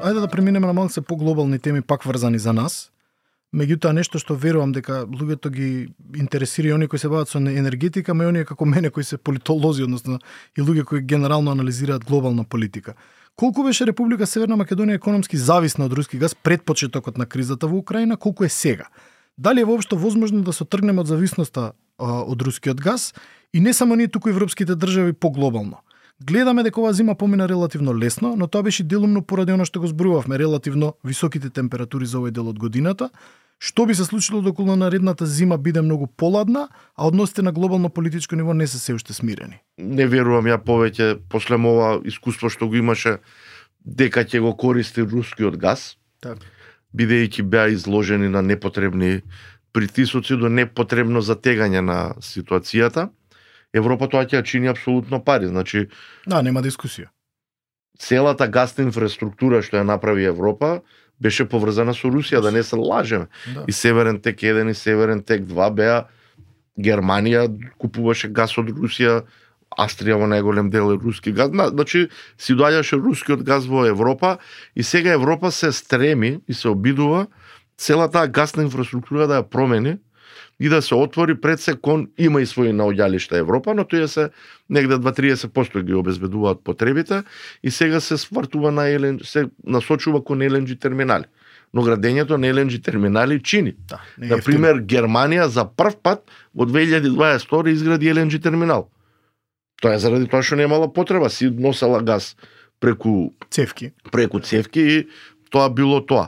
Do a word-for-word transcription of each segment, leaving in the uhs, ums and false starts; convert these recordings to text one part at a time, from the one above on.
ајде да преминеме на малку се поглобални теми пак врзани за нас. Меѓутоа нешто што верувам дека луѓето ги интересира и оние кои се бават со енергетика, ме оние како мене кои се политолози, односно и луѓе кои генерално анализираат глобална политика. Колку беше Република Северна Македонија економски зависна од руски газ пред почетокот на кризата во Украина, колку е сега? Дали е воопшто возможно да се отргнеме од зависноста а, од рускиот газ и не само ние туку европските држави поглобално? Гледаме дека оваа зима помина релативно лесно, но тоа беше делумно поради оно што го зборувавме, релативно високите температури за овој дел од годината. Што би се случило доколку наредната зима биде многу поладна, а односите на глобално политичко ниво не се се уште смирени? Не верувам ја повеќе после ова искуство што го имаше дека ќе го користи рускиот газ. Так. Бидејќи беа изложени на непотребни притисоци до непотребно затегање на ситуацијата. Европа тоа ќе чини апсолутно пари, значи Да, нема дискусија. Целата гасна инфраструктура што ја направи Европа беше поврзана со Русија, да не се лажеме. Да. И Северен тек еден и Северен тек два беа, Германија купуваше газ од Русија, Австрија во најголем дел е руски газ. Значи си доаѓаше рускиот газ во Европа и сега Европа се стреми и се обидува целата таа гасна инфраструктура да ја промени и да се отвори пред се кон има и своји наоѓалишта Европа, но тој се негде два до триесет проценти ги обезбедуваат потребите и сега се свртува на ел ен џи, се насочува кон ел ен џи терминали. Но градењето на ел ен џи терминали чини. Да, например, Германија за прв пат во две илјади дваесет и втора изгради ел ен џи терминал. Тоа е заради тоа што немала потреба, си носела газ преку цевки, преку цевки и тоа било тоа.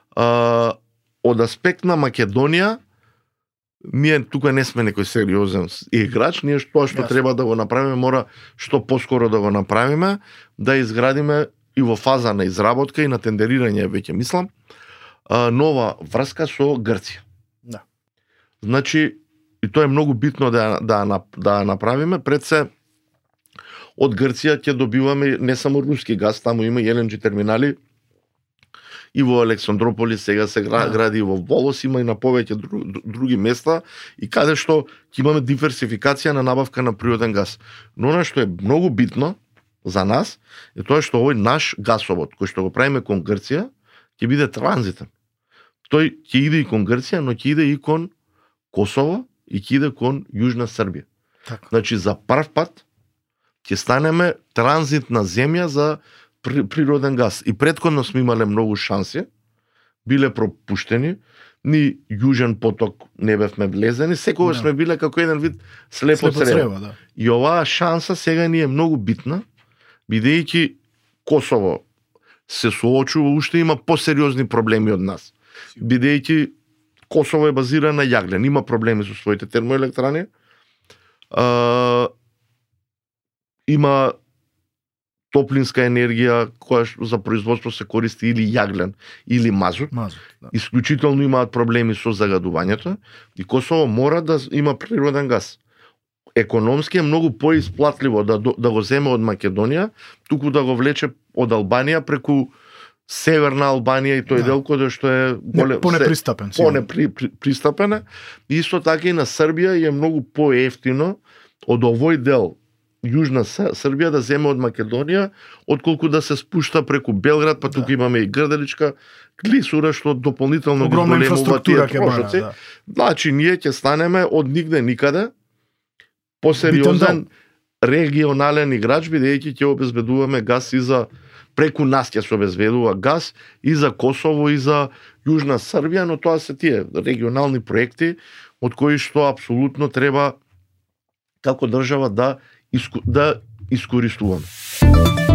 А, од аспект на Македонија, ние тука не сме некој сериозен играч, ние тоа што yes. треба да го направиме, мора што поскоро да го направиме, да изградиме и во фаза на изработка и на тендерирање, веќе мислам, нова врска со Грција. Да. Значи, и тоа е многу битно да да да направиме, пред се од Грција ќе добиваме не само руски газ, таму има и ел ен џи терминали, и во Александрополис сега се гради и во Волос, има и на повеќе други места, и каде што ќе имаме диверсификација на набавка на природен газ. Но она што е многу битно за нас е тоа што овој наш гасовод, кој што го правиме кон Грција, ќе биде транзитен. Тој ќе иде и кон Грција, но ќе иде и кон Косово и ќе иде кон Јужна Србија. Така. Значи за прв пат ќе станеме транзитна земја за природен газ. И претходно сме имале многу шанси, биле пропуштени, ни Јужен поток не бевме влезени, секогаш no. сме биле како еден вид слепо, слепо црево. Да. И оваа шанса сега ни е многу битна, бидејќи Косово се соочува, уште има посериозни проблеми од нас. Бидејќи Косово е базирано на јаглен, има проблеми со своите термоелектрани, а, има топлинска енергија која за производство се користи или јаглен или мазут. Мазут, да. Исклучително имаат проблеми со загадувањето и Косово мора да има природен газ. Економски е многу поисплатливо да да го земе од Македонија, туку да го влече од Албанија преку Северна Албанија и тој да. дел кој што е голем, понепристапен. Понепристапен. Исто така и на Србија е многу поевтино од овој дел Јужна Србија да земе од Македонија, отколку да се спушта преку Белград, па тука да. имаме и Грделичка клисура што дополнително ги големува тие трошоци. Да. Значи ние ќе станеме од нигде никаде посериозен регионален играч, бидејќи ќе обезбедуваме газ и за преку нас ќе се обезбедува газ и за Косово и за Јужна Србија, но тоа се тие регионални проекти од кои што апсолутно треба како држава да да искористуваме.